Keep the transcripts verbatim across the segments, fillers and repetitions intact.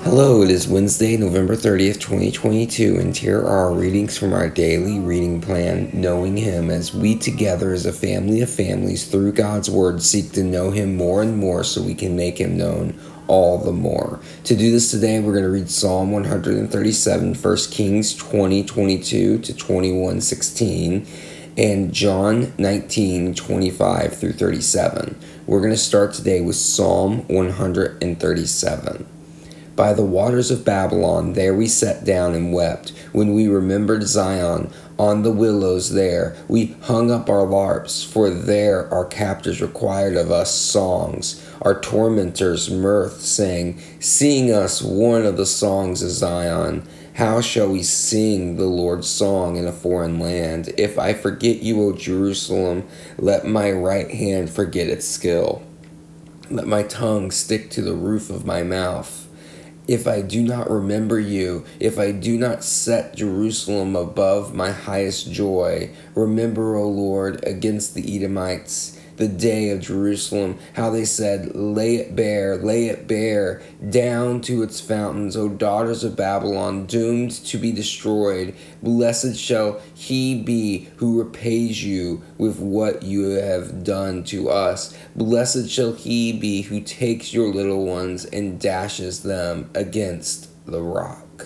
Hello, it is Wednesday, November thirtieth, twenty twenty-two, and here are our readings from our daily reading plan, Knowing Him, as we together as a family of families through God's Word seek to know Him more and more so we can make Him known all the more. To do this today, we're going to read Psalm one thirty-seven, First Kings twenty twenty-two to twenty-one sixteen, and John nineteen twenty-five through thirty-seven. We're going to start today with Psalm one thirty-seven. By the waters of Babylon, there we sat down and wept. When we remembered Zion, on the willows there, we hung up our larps, for there our captors required of us songs. Our tormentors mirth, saying, Sing us one of the songs of Zion. How shall we sing the Lord's song in a foreign land? If I forget you, O Jerusalem, let my right hand forget its skill. Let my tongue stick to the roof of my mouth. If I do not remember you, if I do not set Jerusalem above my highest joy, remember, O Lord, against the Edomites, the day of Jerusalem, how they said, Lay it bare, lay it bare, down to its fountains, O daughters of Babylon, doomed to be destroyed. Blessed shall he be who repays you with what you have done to us. Blessed shall he be who takes your little ones and dashes them against the rock.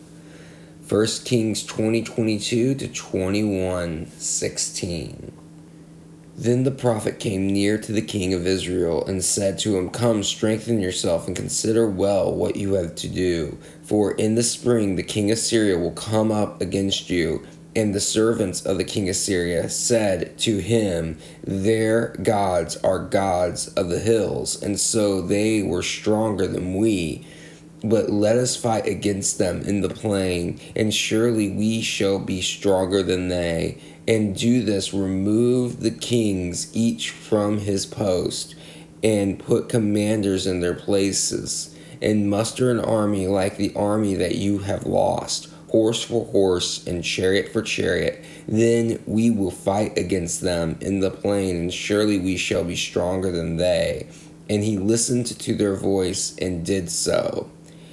First Kings twenty twenty-two to twenty-one sixteen. Then the prophet came near to the king of Israel and said to him, Come, strengthen yourself and consider well what you have to do. For in the spring the king of Syria will come up against you. And the servants of the king of Syria said to him, Their gods are gods of the hills, and so they were stronger than we. But let us fight against them in the plain, and surely we shall be stronger than they. And do this, remove the kings each from his post, and put commanders in their places, and muster an army like the army that you have lost, horse for horse, and chariot for chariot. Then we will fight against them in the plain, and surely we shall be stronger than they. And he listened to their voice and did so.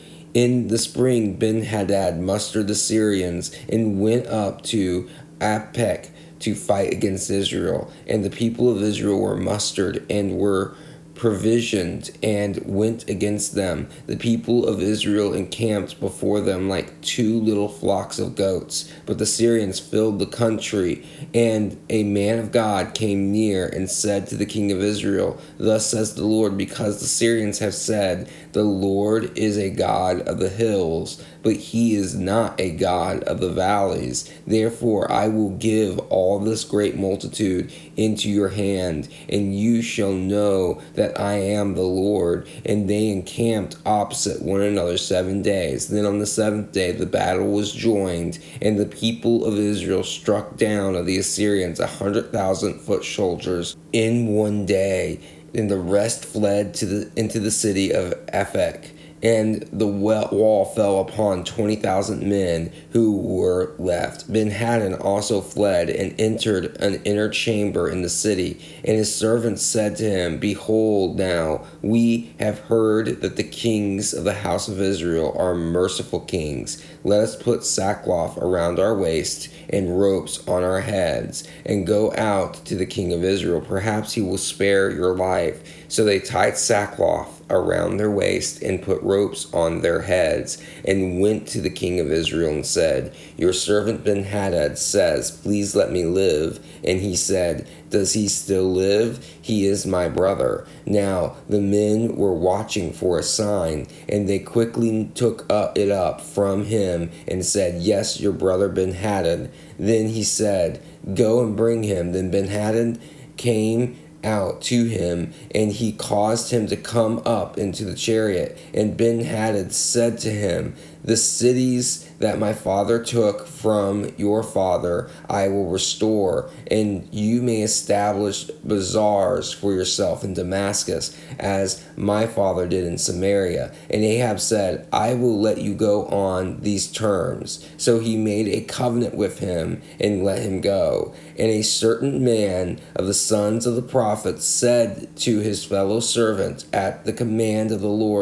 In the spring, Ben-Hadad mustered the Syrians and went up to Aphek to fight against Israel. And the people of Israel were mustered and were provisioned and went against them. The people of Israel encamped before them like two little flocks of goats. But the Syrians filled the country. And a man of God came near and said to the king of Israel, Thus says the Lord, because the Syrians have said, The Lord is a God of the hills, but he is not a God of the valleys. Therefore I will give all this great multitude into your hand, and you shall know that I am the Lord. And they encamped opposite one another seven days. Then on the seventh day the battle was joined, and the people of Israel struck down of the Assyrians a hundred thousand foot soldiers in one day. And the rest fled to the into the city of Aphek. And the wall fell upon twenty thousand men who were left. Ben-Hadad also fled and entered an inner chamber in the city. And his servants said to him, Behold, now we have heard that the kings of the house of Israel are merciful kings. Let us put sackcloth around our waists and ropes on our heads, and go out to the king of Israel. Perhaps he will spare your life. So they tied sackcloth around their waist and put ropes on their heads, and went to the king of Israel and said, Your servant Ben-Hadad says, Please let me live. And he said, Does he still live? He is my brother. Now the men were watching for a sign, and they quickly took it up from him and said, Yes, your brother Ben-Hadad. Then he said, Go and bring him. Then Ben-Hadad came out to him, and he caused him to come up into the chariot. And Ben-Hadad said to him, The cities that my father took from your father I will restore, and you may establish bazaars for yourself in Damascus, as my father did in Samaria. And Ahab said, I will let you go on these terms. So he made a covenant with him and let him go. And a certain man of the sons of the prophets said to his fellow servant at the command of the Lord,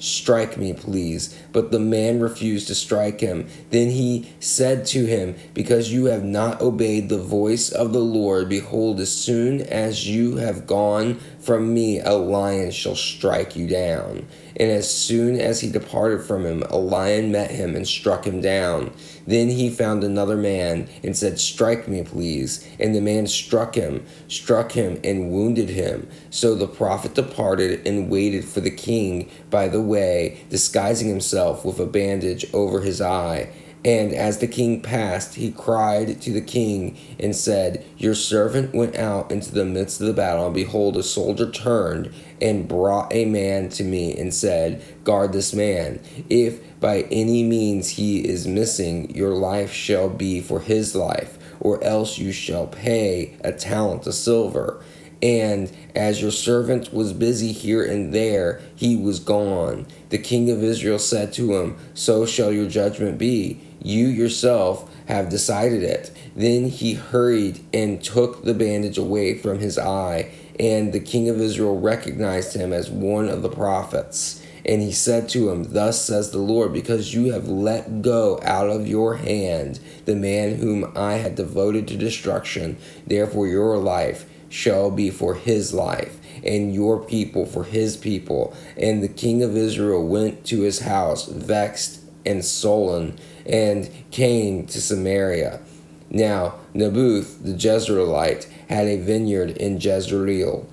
strike me, please. But the man refused to strike him. Then he said to him, because you have not obeyed the voice of the Lord, behold, as soon as you have gone from me, a lion shall strike you down. And as soon as he departed from him, a lion met him and struck him down. Then he found another man and said, strike me, please. And the man struck him, struck him, and wounded him. So the prophet departed and waited for the king by the way, disguising himself with a bandage over his eye. And as the king passed, he cried to the king and said, your servant went out into the midst of the battle, and behold, a soldier turned and brought a man to me and said, guard this man. If by any means he is missing, your life shall be for his life, or else you shall pay a talent of silver. And as your servant was busy here and there, he was gone. The king of Israel said to him, so shall your judgment be. You yourself have decided it. Then he hurried and took the bandage away from his eye, and the king of Israel recognized him as one of the prophets. And he said to him, thus says the Lord, because you have let go out of your hand the man whom I had devoted to destruction, therefore your life shall be for his life, and your people for his people. And the king of Israel went to his house, vexed and sullen, and came to Samaria. Now Naboth the Jezreelite had a vineyard in Jezreel,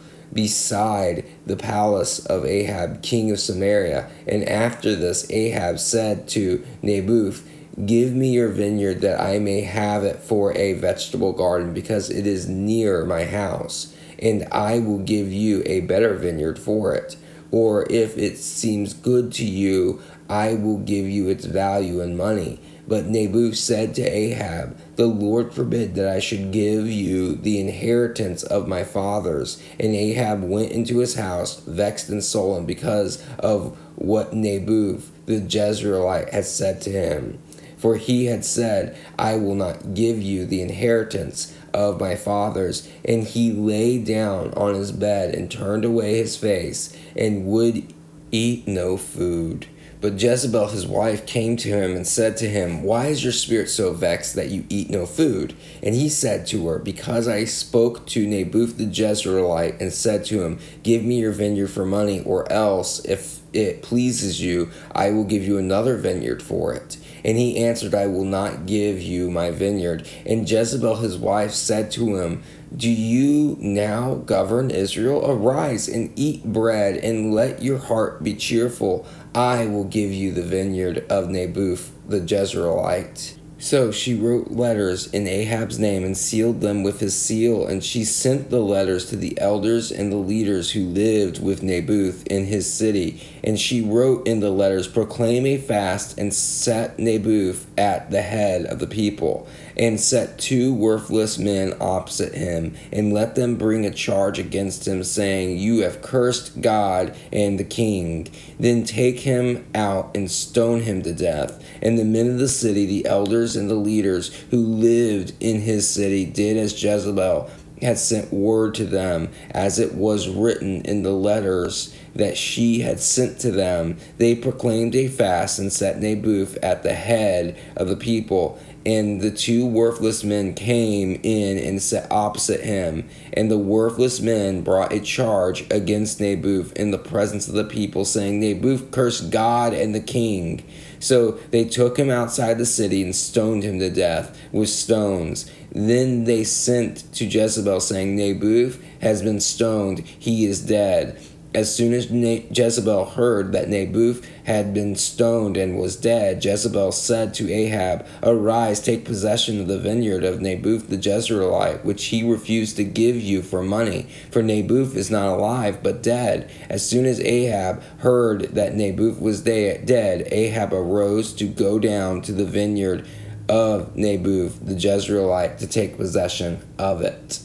beside the palace of Ahab king of Samaria. And after this Ahab said to Naboth, give me your vineyard that I may have it for a vegetable garden, because it is near my house, and I will give you a better vineyard for it. Or if it seems good to you, I will give you its value in money. But Naboth said to Ahab, the Lord forbid that I should give you the inheritance of my fathers. And Ahab went into his house, vexed and sullen, because of what Naboth the Jezreelite had said to him. For he had said, I will not give you the inheritance of my fathers. And he lay down on his bed and turned away his face, and would eat no food. But Jezebel his wife came to him and said to him, why is your spirit so vexed that you eat no food? And he said to her, because I spoke to Naboth the Jezreelite and said to him, give me your vineyard for money, or else, if it pleases you, I will give you another vineyard for it. And he answered, I will not give you my vineyard. And Jezebel his wife said to him, do you now govern Israel? Arise and eat bread, and let your heart be cheerful. I will give you the vineyard of Naboth the Jezreelite. So she wrote letters in Ahab's name and sealed them with his seal, and she sent the letters to the elders and the leaders who lived with Naboth in his city. And she wrote in the letters, proclaim a fast and set Naboth at the head of the people, and set two worthless men opposite him, and let them bring a charge against him, saying, you have cursed God and the king. Then take him out and stone him to death. And the men of the city, the elders and the leaders who lived in his city, did as Jezebel had sent word to them, as it was written in the letters that she had sent to them. They proclaimed a fast and set Naboth at the head of the people. And the two worthless men came in and sat opposite him. And the worthless men brought a charge against Naboth in the presence of the people, saying, Naboth cursed God and the king. So they took him outside the city and stoned him to death with stones. Then they sent to Jezebel, saying, Naboth has been stoned, he is dead. As soon as Jezebel heard that Naboth had been stoned and was dead, Jezebel said to Ahab, arise, take possession of the vineyard of Naboth the Jezreelite, which he refused to give you for money, for Naboth is not alive, but dead. As soon as Ahab heard that Naboth was dead, Ahab arose to go down to the vineyard of Naboth the Jezreelite to take possession of it.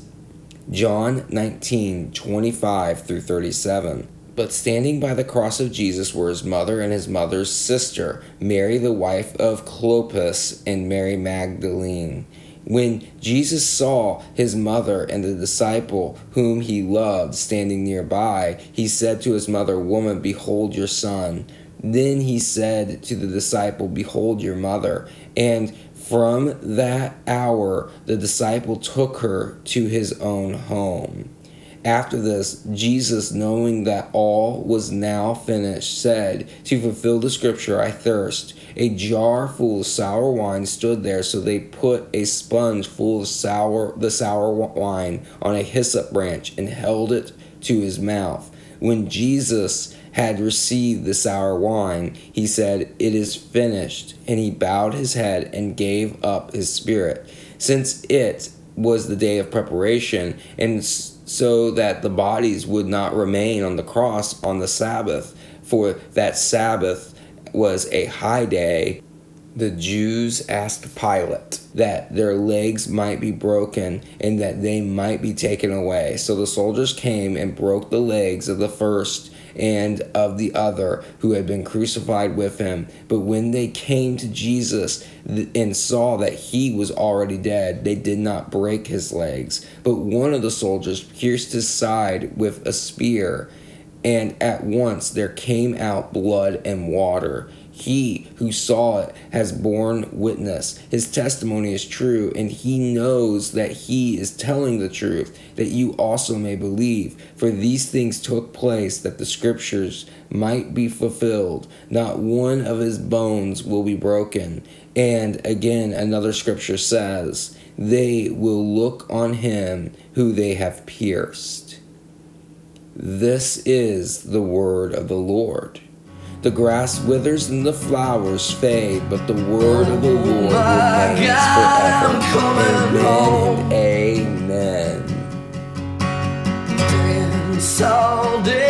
John nineteen, twenty-five through thirty-seven. But standing by the cross of Jesus were his mother and his mother's sister, Mary the wife of Clopas, and Mary Magdalene. When Jesus saw his mother and the disciple whom he loved standing nearby, he said to his mother, woman, behold your son. Then he said to the disciple, "Behold your mother." And from that hour, the disciple took her to his own home. After this, Jesus, knowing that all was now finished, said, "To fulfill the scripture, I thirst." A jar full of sour wine stood there, so they put a sponge full of sour, the sour wine on a hyssop branch and held it to his mouth. When Jesus had received the sour wine, he said, "It is finished," and he bowed his head and gave up his spirit. Since it was the day of preparation, and so that the bodies would not remain on the cross on the Sabbath, for that Sabbath was a high day, the Jews asked Pilate that their legs might be broken and that they might be taken away. So the soldiers came and broke the legs of the first and of the other who had been crucified with him. But when they came to Jesus and saw that he was already dead, they did not break his legs. But one of the soldiers pierced his side with a spear, and at once there came out blood and water. He who saw it has borne witness. His testimony is true, and he knows that he is telling the truth, that you also may believe. For these things took place that the scriptures might be fulfilled. Not one of his bones will be broken. And again, another scripture says, they will look on him who they have pierced. This is the word of the Lord. The grass withers and the flowers fade, but the word of the Lord remains forever. Amen and amen. Dance all day.